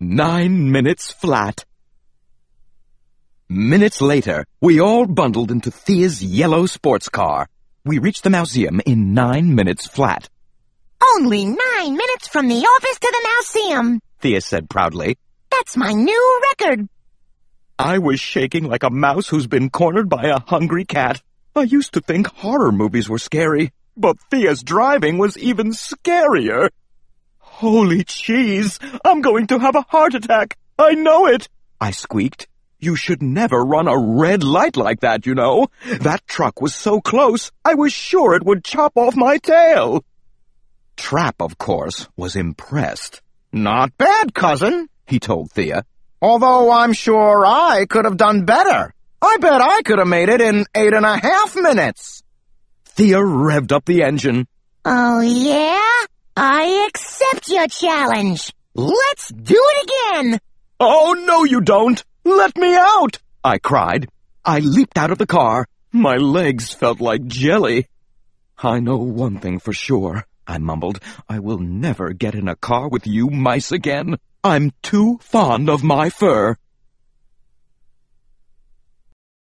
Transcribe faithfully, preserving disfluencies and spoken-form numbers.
Nine minutes flat. Minutes later, we all bundled into Thea's yellow sports car. We reached the Mouseum in nine minutes flat. Only nine minutes from the office to the Mouseum, Thea said proudly. That's my new record. I was shaking like a mouse who's been cornered by a hungry cat. I used to think horror movies were scary, but Thea's driving was even scarier. Holy cheese! I'm going to have a heart attack! I know it! I squeaked. You should never run a red light like that, you know. That truck was so close, I was sure it would chop off my tail. Trap, of course, was impressed. Not bad, cousin, he told Thea. Although I'm sure I could have done better. I bet I could have made it in eight and a half minutes. Thea revved up the engine. Oh, yeah? I accept your challenge. Let's do it again. Oh, no, you don't. Let me out, I cried. I leaped out of the car. My legs felt like jelly. I know one thing for sure, I mumbled. I will never get in a car with you mice again. I'm too fond of my fur.